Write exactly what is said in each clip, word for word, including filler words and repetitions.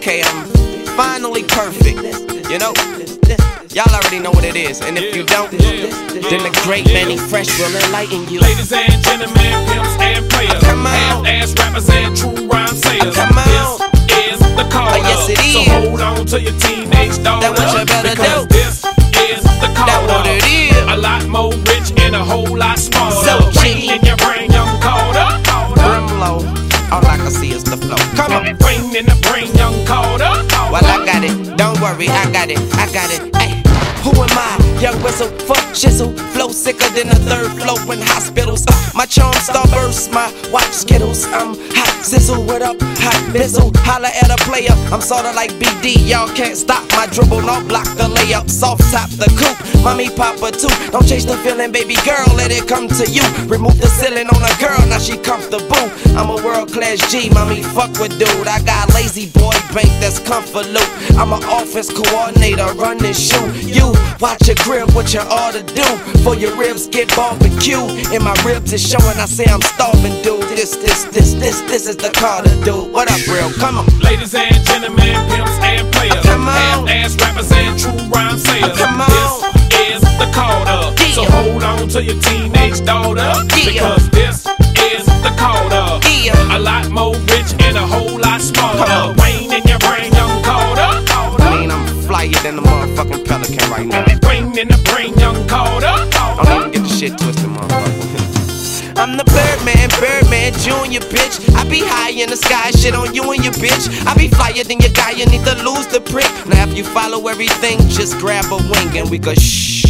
okay, I'm finally perfect, you know? Y'all already know what it is, and if you don't, then the great Manny Fresh will enlighten you. Ladies and gentlemen, pimps and players, come on, half-ass rappers and true rhyme sayers. Come on, this is the call. Oh, yes, it is. So hold on to your teenage daughter. That's what you better because do. This is the call. That's what it is. A lot more rich and a whole lot smaller. So Rain in your brain, young Carter. Brimlow, all I can see is the flow. Come on, rain in the brain, young Carter. Well, I got it. Don't worry, I got it. I got it. Ay. Who am I? Young whistle, fuck shizzle. Flow sicker than a third flow in hospitals. Uh, my charm starburst, my watch skittles. I'm hot sizzle, what up? Hot missile. Holla at a player. I'm sorta like B D. Y'all can't stop my dribble. No block the layup. Soft top the coupe. Mommy papa too. Don't chase the feeling, baby girl. Let it come to you. Remove the ceiling on a girl. Now she comfortable. I'm a world class G. Mommy fuck with dude. I got lazy boy bank that's comfort loot. I'm an offense coordinator. Run and shoot. You watch your crib, what you ought to do. For your ribs get barbecue. And my ribs is showing, I say I'm starving, dude. This, this, this, this, this is the Carter, dude. What up, real? Come on. Ladies and gentlemen, pimps and players, come on, half-ass rappers and true rhyme sayers. Come on. This is the Carter. Yeah. So hold on to your teenage daughter. Yeah. Because this is the Carter. Yeah. A lot more rich and a whole lot smaller. Rain in your brain, young Carter. I mean, I'm flyer than the motherfucking Pelican right now. Rain in the brain, young Carter. Don't even get the shit twisted, motherfucker. I'm the Birdman, Birdman Junior, bitch. I be high in the sky, shit on you and your bitch. I be flyer than your guy, you need to lose the prick. Now if you follow everything, just grab a wing and we go shh.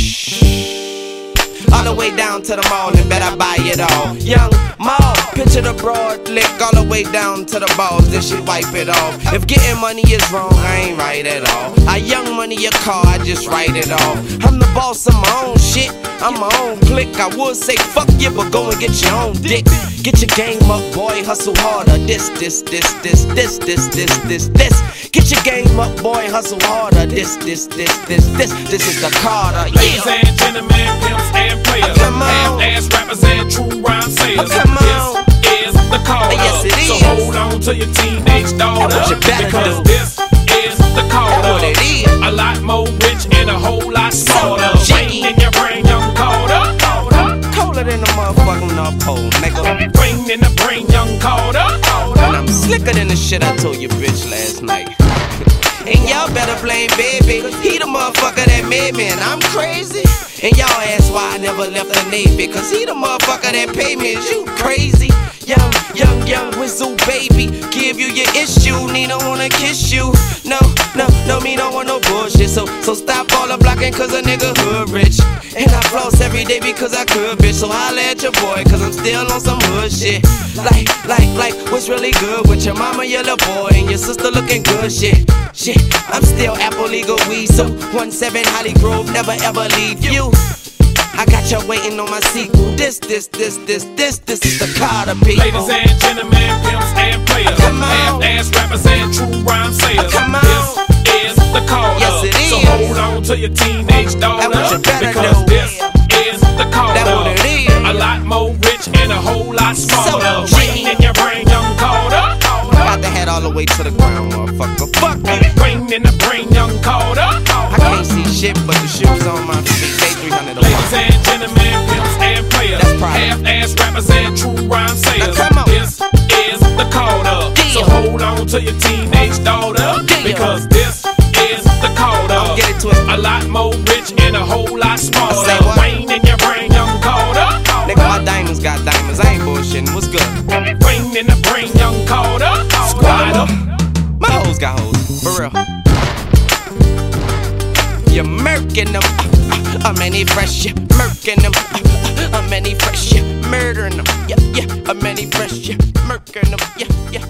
All the way down to the mall and bet I buy it all. Young Mall, picture the broad lick all the way down to the balls, then she wipe it off. If getting money is wrong, I ain't right at all. I young money your car, I just write it off. I'm the boss of my own shit, I'm my own clique. I would say fuck you, but go and get your own dick. Get your game up, boy, hustle harder. This, this, this, this, this, this, this, this, this. Get your game up, boy, hustle harder. This, this, this, this, this, this is the Carter. Yeah. Ladies and gentlemen, pimps and players, come on, half-ass rappers and true rhyme sayers. Come on. This is the Carter. Yes, it is. So hold on to your teenage daughter. That's what you better because do. this is the Carter. That's what it is. A lot more rich and a whole lot smaller. So Rain in your brain, young Carter. Colder than a motherfucking North Pole, nigga. Rain in the brain, young Carter. And I'm slicker than the shit I told you bitch last night. And y'all better blame baby. He the motherfucker that made me, and I'm crazy. And y'all ask why I never left the Navy, cause he the motherfucker that paid me. Is you crazy? Young, young, young whistle baby. Give you your issue, Nina wanna kiss you. No, no, no, me don't want no bullshit. So, so stop all the blocking cause a nigga hood rich. And I floss every day because I could, bitch. So holla at your boy cause I'm still on some hood shit. Like, like, like, what's really good with your mama, your little boy, and your sister looking good, shit. Shit, I'm still Apple legal weed. So one seven Holly Grove, never ever leave you. I got you waiting on my sequel. This, this, this, this, this, this is the Carter people. Ladies and gentlemen, pimps and players, come on, half-ass rappers and true rhyme sayers. Come on, this is the Carter. Yes, it is. So hold on to your teenage daughter. That's what you better because do. this is the Carter. That's what it is. A lot more rich and a whole lot smaller. So Rain in your brain, young Carter. Got the head all the way to the ground, motherfucker. Fuck me. Rain in the brain, young Carter. I can't see shit but the shoes on my feet. They three hundred a Ladies and gentlemen, pimps and players, half-ass rappers and true rhyme sayers. Now come on. This is the Carter. Yeah. So hold on to your teenage daughter. Yeah. Because this is the Carter. Don't get it twisted. A lot more rich and a whole lot smaller. Say what? Rain in your brain, young Carter. Nigga, my diamonds got diamonds. I ain't bullshitting. What's good? Rain in the brain, young Carter. Squad up. My hoes got hoes. For real. You're murking them. Uh, uh, I'm any fresh. Yeah. Murking them. Uh, uh, I'm any fresh. Yeah. Murdering them. Yeah, yeah. I'm any fresh. Yeah. Murking them. Yeah, yeah.